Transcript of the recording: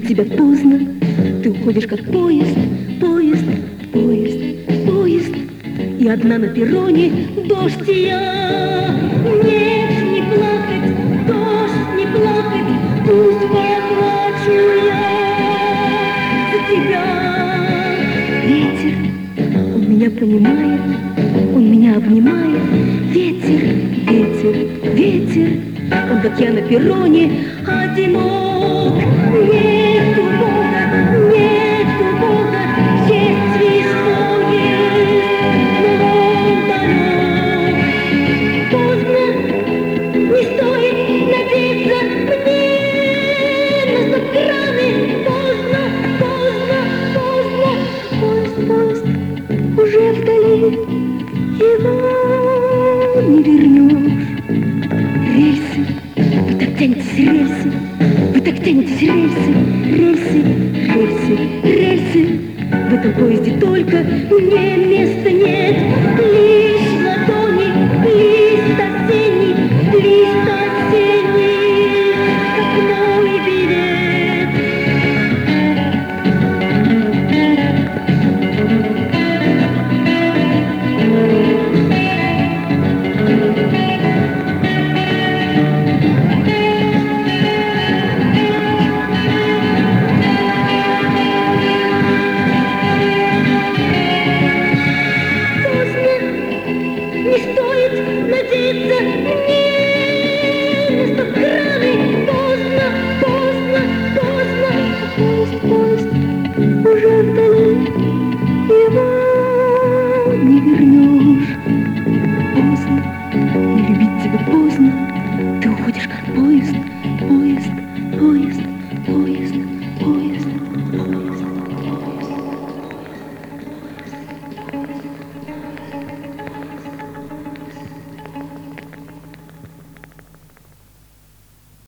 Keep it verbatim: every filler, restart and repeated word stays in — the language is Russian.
тебя поздно, ты уходишь как поезд, поезд, поезд, поезд. И одна на перроне, дождь и я. Нет, не плакать, дождь, не плакать, пусть поплачу я за тебя. Ветер, он меня понимает, он меня обнимает. Ветер, ветер, ветер, он как я на перроне одинок. Нету Бога, нету Бога, есть весь поезд, но он далек. Поздно, не стоит надеяться мне на стоп-краны. Поздно, поздно, поздно, поезд, поезд уже вдали, его не вернешь. Рельсы, вы так тянетесь, рельсы, вы так тянетесь, рельсы, рельсы, рельсы, рельсы. В этом поезде только не